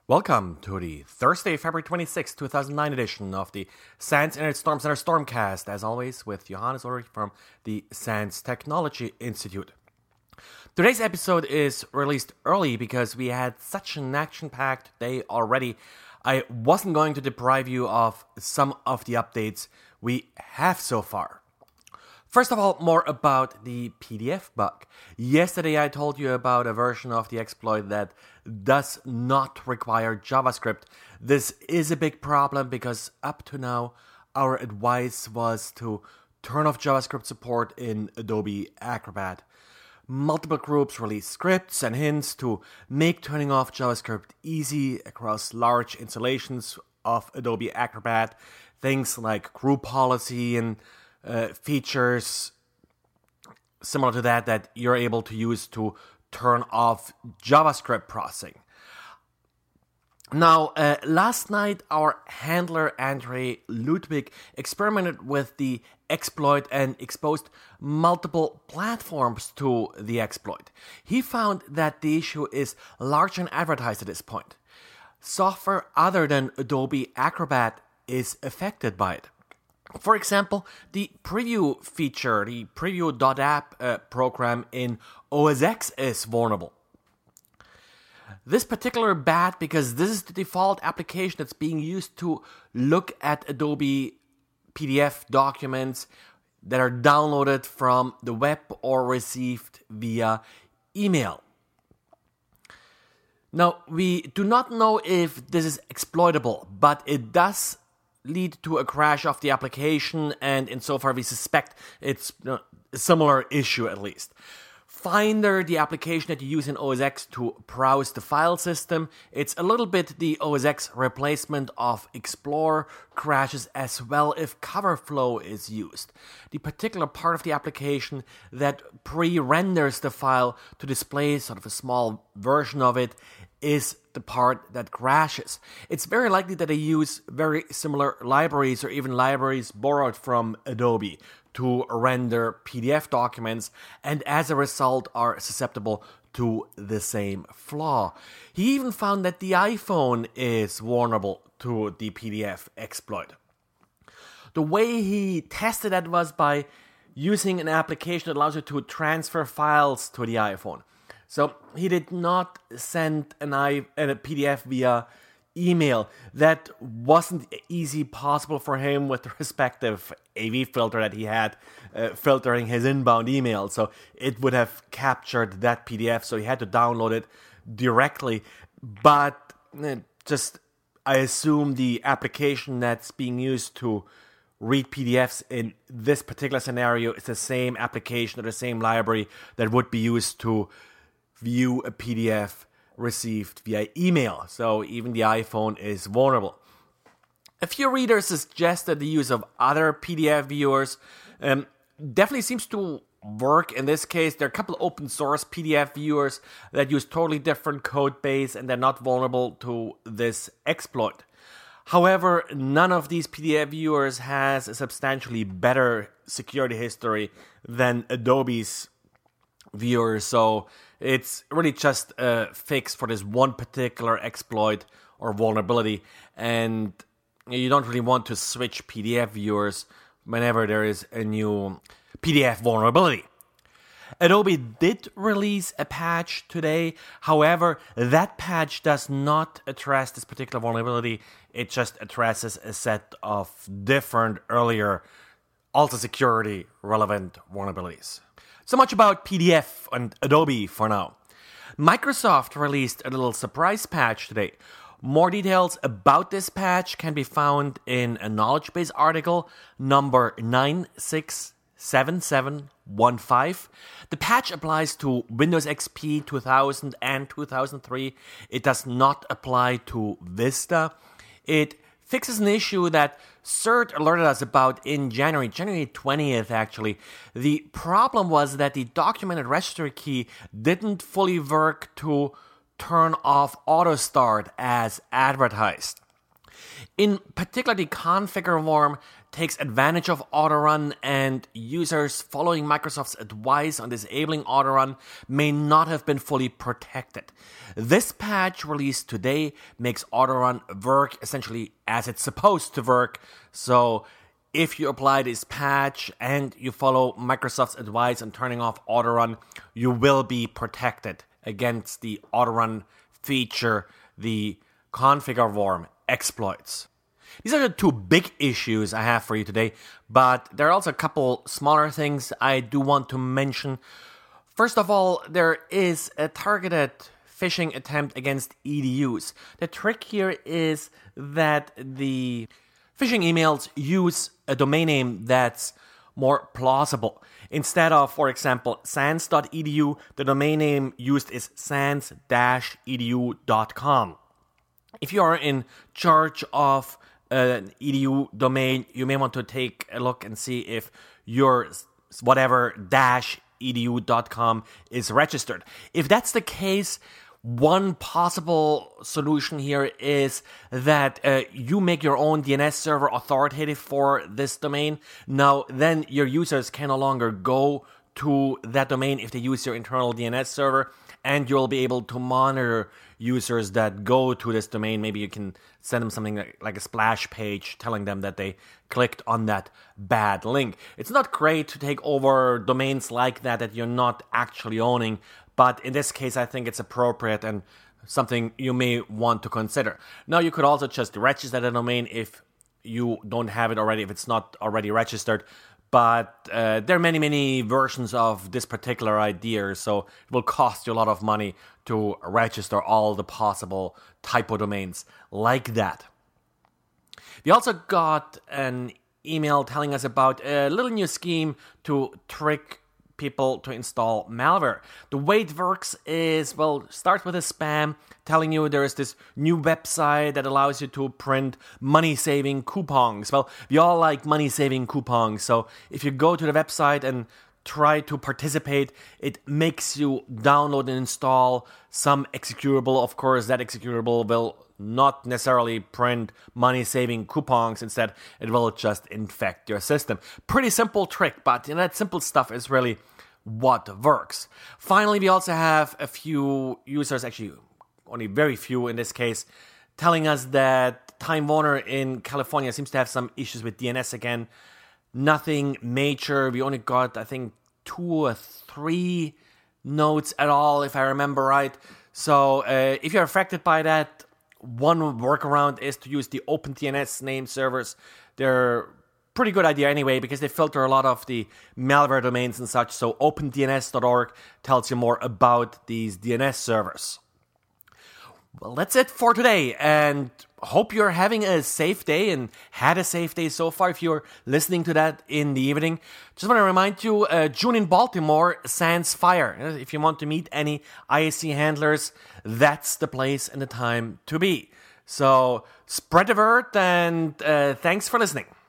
Welcome to the Thursday, February 26, 2009 edition of the SANS Internet Storm Center Stormcast, as always, with Johannes Ulrich from the SANS Technology Institute. Today's episode is released early because we had such an action-packed day already. I wasn't going to deprive you of some of the updates we have so far. First of all, more about the PDF bug. Yesterday I told you about a version of the exploit that does not require JavaScript. This is a big problem because up to now our advice was to turn off JavaScript support in Adobe Acrobat. Multiple groups release scripts and hints to make turning off JavaScript easy across large installations of Adobe Acrobat. Things like group policy and features similar to that you're able to use to turn off JavaScript processing. Now, last night our handler Andre Ludwig experimented with the exploit and exposed multiple platforms to the exploit. He found that the issue is largely unadvertised at this point. Software other than Adobe Acrobat is affected by it. For example, the preview feature, the preview.app program in OS X is vulnerable. This particular bad because this is the default application that's being used to look at Adobe PDF documents that are downloaded from the web or received via email. Now, we do not know if this is exploitable, but it does lead to a crash of the application, and insofar we suspect it's a similar issue at least. Finder, the application that you use in OS X to browse the file system, it's a little bit the OS X replacement of Explorer, crashes as well if CoverFlow is used. The particular part of the application that pre-renders the file to display sort of a small version of it is the part that crashes. It's very likely that they use very similar libraries or even libraries borrowed from Adobe to render PDF documents, and as a result are susceptible to the same flaw. He even found that the iPhone is vulnerable to the PDF exploit. The way he tested that was by using an application that allows you to transfer files to the iPhone. So he did not send a PDF via email. That wasn't easy possible for him with the respective AV filter that he had filtering his inbound email. So it would have captured that PDF, so he had to download it directly. But I assume the application that's being used to read PDFs in this particular scenario is the same application or the same library that would be used to view a PDF received via email. So even the iPhone is vulnerable. A few readers suggested the use of other PDF viewers. Definitely seems to work in this case. There are a couple of open source PDF viewers that use totally different code base and they're not vulnerable to this exploit. However, none of these PDF viewers has a substantially better security history than Adobe's viewers, so it's really just a fix for this one particular exploit or vulnerability, and you don't really want to switch PDF viewers whenever there is a new PDF vulnerability. Adobe did release a patch today. However, that patch does not address this particular vulnerability. It just addresses a set of different earlier also security relevant vulnerabilities. So much about PDF and Adobe for now. Microsoft released a little surprise patch today. More details about this patch can be found in a knowledge base article number 967715. The patch applies to Windows XP 2000 and 2003. It does not apply to Vista. It fixes an issue that CERT alerted us about in January 20th actually. The problem was that the documented registry key didn't fully work to turn off auto start as advertised. In particular, the configure worm takes advantage of autorun, and users following Microsoft's advice on disabling autorun may not have been fully protected. This patch released today makes autorun work essentially as it's supposed to work, so if you apply this patch and you follow Microsoft's advice on turning off autorun, you will be protected against the autorun feature the configure worm exploits. These are the two big issues I have for you today, but there are also a couple smaller things I do want to mention. First of all, there is a targeted phishing attempt against EDUs. The trick here is that the phishing emails use a domain name that's more plausible. Instead of, for example, sans.edu, the domain name used is sans-edu.com. If you are in charge of an edu domain, you may want to take a look and see if your whatever -edu.com is registered. If that's the case, one possible solution here is that you make your own DNS server authoritative for this domain. Now, then your users can no longer go to that domain if they use your internal DNS server, and you'll be able to monitor users that go to this domain. Maybe you can send them something like a splash page telling them that they clicked on that bad link. It's not great to take over domains like that you're not actually owning, but in this case I think it's appropriate and something you may want to consider. Now, you could also just register the domain if you don't have it already, if it's not already registered. But there are many versions of this particular idea, so it will cost you a lot of money to register all the possible typo domains like that. We also got an email telling us about a little new scheme to trick people to install malware. The way it works is, well, start with a spam telling you there is this new website that allows you to print money-saving coupons. Well, we all like money-saving coupons, so if you go to the website and try to participate, it makes you download and install some executable. Of course, that executable will not necessarily print money-saving coupons. Instead, it will just infect your system. Pretty simple trick, but that simple stuff is really what works. Finally, we also have a few users, actually only very few in this case, telling us that Time Warner in California seems to have some issues with DNS again. Nothing major. We only got, I think, 2 or 3 notes at all, if I remember right. So if you're affected by that, one workaround is to use the OpenDNS name servers. They're pretty good idea anyway, because they filter a lot of the malware domains and such. So opendns.org tells you more about these DNS servers. Well, that's it for today, and hope you're having a safe day and had a safe day so far if you're listening to that in the evening. Just want to remind you, June in Baltimore, Sans Fire. If you want to meet any ISC handlers, that's the place and the time to be. So spread the word, and thanks for listening.